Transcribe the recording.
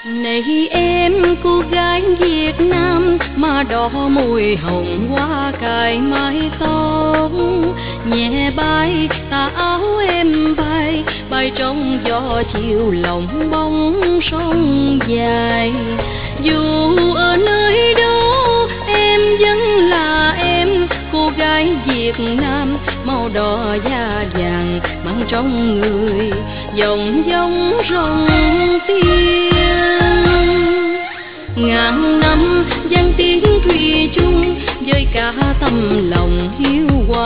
Này em cô gái Việt Nam mà đỏ môi hồng hoa cài mái tóc, nhẹ bay tà áo em bay bay trong gió chiều lòng bóng sông dài. Dù ở nơi đâu em vẫn là em, cô gái Việt Nam màu đỏ da vàng mang trong người dòng dòng rồng tiên. Ngàn năm vang tiếng thủy chung với cả tâm lòng hiếu hòa.